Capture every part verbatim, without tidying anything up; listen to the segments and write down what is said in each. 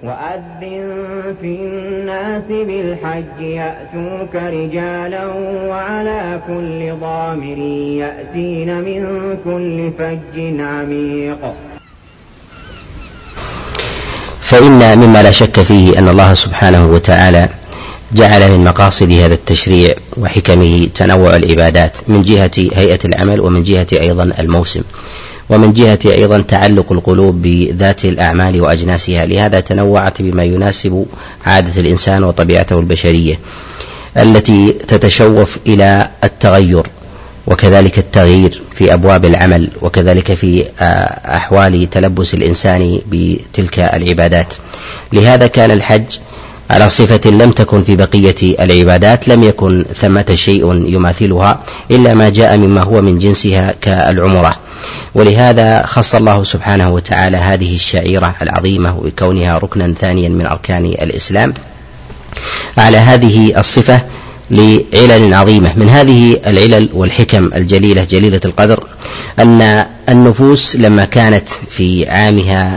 وأذن في الناس بالحج يأتوك رجالا وعلى كل ضامر يأتين من كل فج عميق. فإن مما لا شك فيه أن الله سبحانه وتعالى جعل من مقاصد هذا التشريع وحكمه تنوع العبادات من جهة هيئة العمل، ومن جهة أيضا الموسم، ومن جهة أيضا تعلق القلوب بذات الأعمال وأجناسها. لهذا تنوعت بما يناسب عادة الإنسان وطبيعته البشرية التي تتشوف إلى التغير، وكذلك التغيير في أبواب العمل، وكذلك في أحوال تلبس الإنسان بتلك العبادات. لهذا كان الحج على صفة لم تكن في بقية العبادات، لم يكن ثمة شيء يماثلها إلا ما جاء مما هو من جنسها كالعمرة. ولهذا خص الله سبحانه وتعالى هذه الشعيرة العظيمة بكونها ركنا ثانيا من أركان الإسلام على هذه الصفة لعلل عظيمة. من هذه العلل والحكم الجليلة جليلة القدر أن النفوس لما كانت في عامها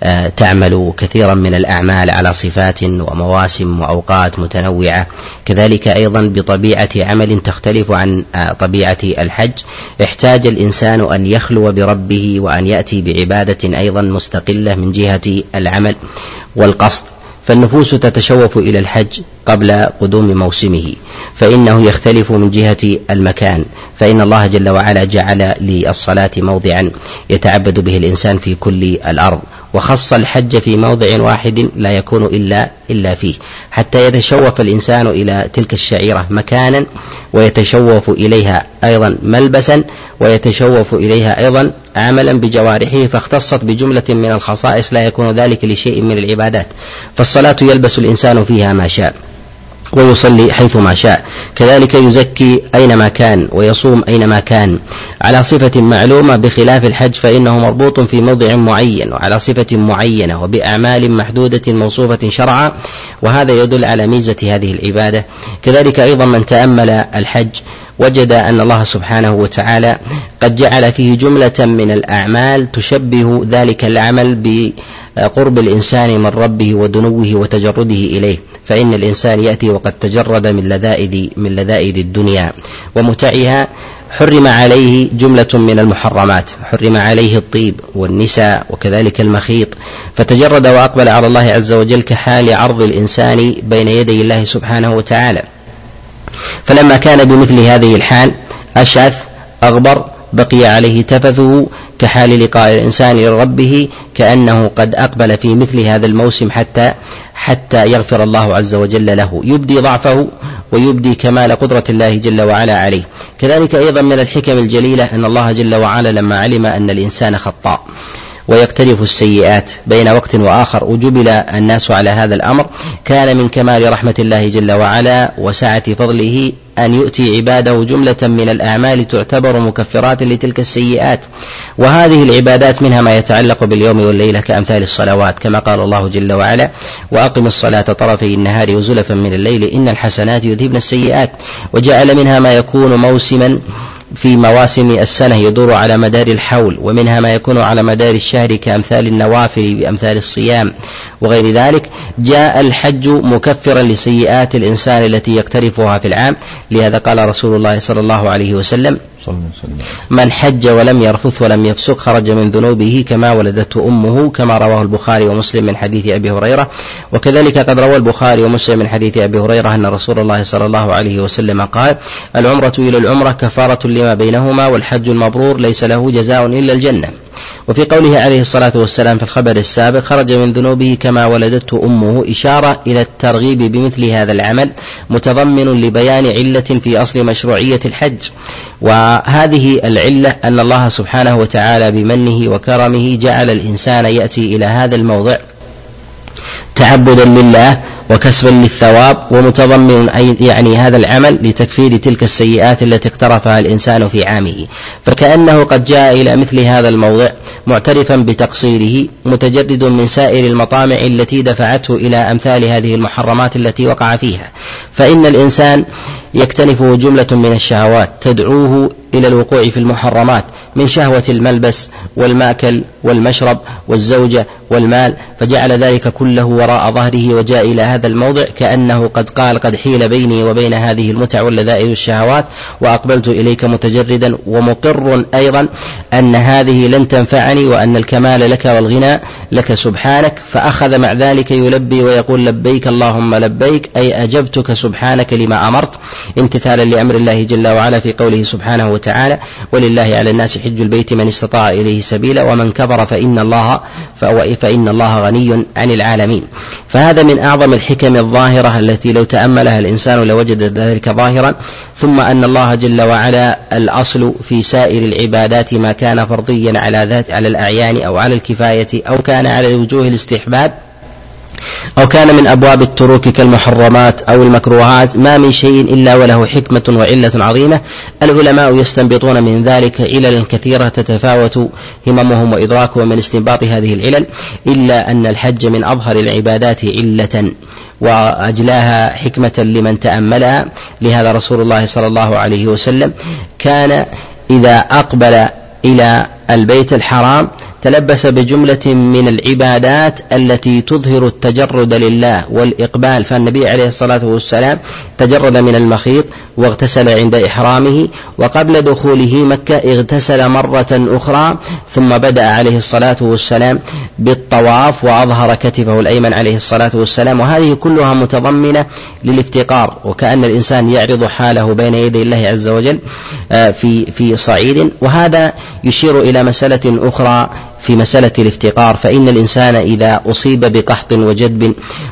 تعمل كثيرا من الأعمال على صفات ومواسم وأوقات متنوعة، كذلك أيضا بطبيعة عمل تختلف عن طبيعة الحج، احتاج الإنسان أن يخلو بربه وأن يأتي بعبادة أيضا مستقلة من جهة العمل والقصد. فالنفوس تتشوف إلى الحج قبل قدوم موسمه، فإنه يختلف من جهة المكان، فإن الله جل وعلا جعل للصلاة موضعا يتعبد به الإنسان في كل الأرض، وخص الحج في موضع واحد لا يكون إلا, إلا فيه، حتى يتشوف الإنسان إلى تلك الشعيرة مكانا، ويتشوف إليها أيضا ملبسا، ويتشوف إليها أيضا عملا بجوارحه، فاختصت بجملة من الخصائص لا يكون ذلك لشيء من العبادات. فالصلاة يلبس الإنسان فيها ما شاء، ويصلي حيث ما شاء، كذلك يزكي أينما كان، ويصوم أينما كان على صفة معلومة، بخلاف الحج فإنه مربوط في موضع معين وعلى صفة معينة وبأعمال محدودة موصوفة شرعا، وهذا يدل على ميزة هذه العبادة. كذلك أيضا من تأمل الحج وجد أن الله سبحانه وتعالى قد جعل فيه جملة من الأعمال تشبه ذلك العمل بقرب الإنسان من ربه ودنوه وتجرده إليه، فإن الإنسان يأتي وقد تجرد من لذائذ من لذائذ الدنيا ومتعها، حرم عليه جملة من المحرمات، حرم عليه الطيب والنساء وكذلك المخيط، فتجرد وأقبل على الله عز وجل كحال عرض الإنسان بين يدي الله سبحانه وتعالى. فلما كان بمثل هذه الحال أشعث أغبر بقي عليه تفثه، كحال لقاء الإنسان لربه، كأنه قد أقبل في مثل هذا الموسم حتى حتى يغفر الله عز وجل له، يبدي ضعفه ويبدي كمال قدرة الله جل وعلا عليه. كذلك أيضا من الحكم الجليلة أن الله جل وعلا لما علم أن الإنسان خطاء ويقترف السيئات بين وقت وآخر، وجبل الناس على هذا الأمر، كان من كمال رحمة الله جل وعلا وسعة فضله أن يؤتي عباده جملة من الأعمال تعتبر مكفرات لتلك السيئات. وهذه العبادات منها ما يتعلق باليوم والليلة كأمثال الصلوات، كما قال الله جل وعلا: وأقم الصلاة طرفي النهار وزلفا من الليل إن الحسنات يذهبن السيئات. وجعل منها ما يكون موسما في مواسم السنة يدور على مدار الحول، ومنها ما يكون على مدار الشهر كأمثال النوافل بأمثال الصيام وغير ذلك. جاء الحج مكفرا لسيئات الإنسان التي يقترفها في العام، لهذا قال رسول الله صلى الله عليه وسلم: من حج ولم يرفث ولم يفسق خرج من ذنوبه كما ولدته أمه، كما رواه البخاري ومسلم من حديث أبي هريرة. وكذلك قد روى البخاري ومسلم من حديث أبي هريرة أن رسول الله صلى الله عليه وسلم قال: العمرة إلى العمرة كفارة لما بينهما، والحج المبرور ليس له جزاء إلا الجنة. وفي قوله عليه الصلاة والسلام في الخبر السابق: خرج من ذنوبه كما ولدته أمه، إشارة إلى الترغيب بمثل هذا العمل، متضمن لبيان علة في أصل مشروعية الحج. وهذه العلة أن الله سبحانه وتعالى بمنه وكرمه جعل الإنسان يأتي إلى هذا الموضع تعبدا لله وكسبا للثواب، ومتضمن يعني هذا العمل لتكفير تلك السيئات التي اقترفها الإنسان في عامه. فكأنه قد جاء إلى مثل هذا الموضع معترفا بتقصيره، متجرد من سائر المطامع التي دفعته إلى أمثال هذه المحرمات التي وقع فيها. فإن الإنسان يكتنفه جملة من الشهوات تدعوه إلى الوقوع في المحرمات، من شهوة الملبس والمأكل والمشرب والزوجة والمال، فجعل ذلك كله وراء ظهره وجاء إلى هذا الموضع كأنه قد قال قد حيل بيني وبين هذه المتع واللذائذ والشهوات وأقبلت إليك متجردا ومقر أيضا أن هذه لن تنفعني وأن الكمال لك والغنى لك سبحانك، فأخذ مع ذلك يلبي ويقول لبيك اللهم لبيك، أي أجبتك سبحانك لما أمرت امتثالا لأمر الله جل وعلا في قوله سبحانه وتعالى ولله على الناس حج البيت من استطاع إليه سبيلا ومن كفر فإن الله فإن الله غني عن العالمين. فهذا من أعظم الحكم الظاهرة التي لو تأملها الإنسان لوجد ذلك ظاهرا. ثم أن الله جل وعلا الأصل في سائر العبادات ما كان فرضيا على ذات على الأعيان أو على الكفاية أو كان على وجوه الاستحباب أو كان من أبواب التروك كالمحرمات أو المكروهات، ما من شيء إلا وله حكمة وعلة عظيمة. العلماء يستنبطون من ذلك علل كثيرة تتفاوت هممهم وإدراكهم من استنباط هذه العلل، إلا أن الحج من أظهر العبادات علة وأجلاها حكمة لمن تأملها. لهذا رسول الله صلى الله عليه وسلم كان إذا أقبل إلى البيت الحرام تلبس بجملة من العبادات التي تظهر التجرد لله والإقبال، فالنبي عليه الصلاة والسلام تجرد من المخيط واغتسل عند إحرامه، وقبل دخوله مكة اغتسل مرة أخرى، ثم بدأ عليه الصلاة والسلام بالطواف وأظهر كتفه الأيمن عليه الصلاة والسلام، وهذه كلها متضمنة للافتقار، وكأن الإنسان يعرض حاله بين يدي الله عز وجل في في صعيد. وهذا يشير إلى مسألة أخرى في مسألة الافتقار، فإن الإنسان إذا أصيب بقحط وجدب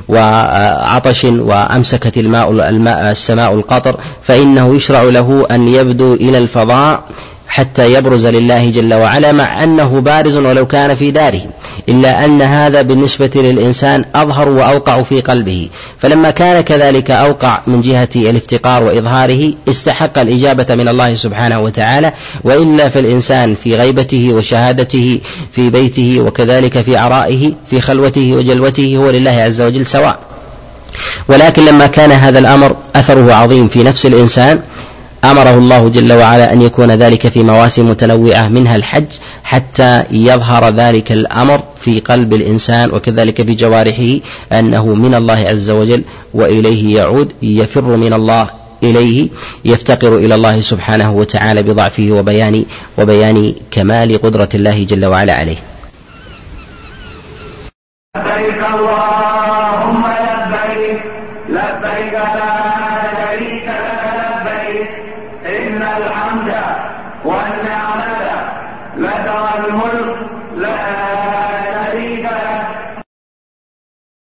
وعطش وأمسكت الماء الماء السماء القطر فإنه يشرع له أن يبدو إلى الفضاء حتى يبرز لله جل وعلا، مع أنه بارز ولو كان في داره، إلا أن هذا بالنسبة للإنسان أظهر وأوقع في قلبه، فلما كان كذلك أوقع من جهة الافتقار وإظهاره استحق الإجابة من الله سبحانه وتعالى. وإلا فالإنسان في غيبته وشهادته في بيته وكذلك في عرائه في خلوته وجلوته هو لله عز وجل سواء. ولكن لما كان هذا الأمر أثره عظيم في نفس الإنسان أمره الله جل وعلا أن يكون ذلك في مواسم متنوعة منها الحج، حتى يظهر ذلك الأمر في قلب الإنسان وكذلك في جوارحه أنه من الله عز وجل وإليه يعود، يفر من الله إليه، يفتقر إلى الله سبحانه وتعالى بضعفه وبيان وبيان كمال قدرة الله جل وعلا عليه. لبيك اللهم لبيك لبيك لا شريك لك لبيك إن الحمد والنعمة لك والملك لا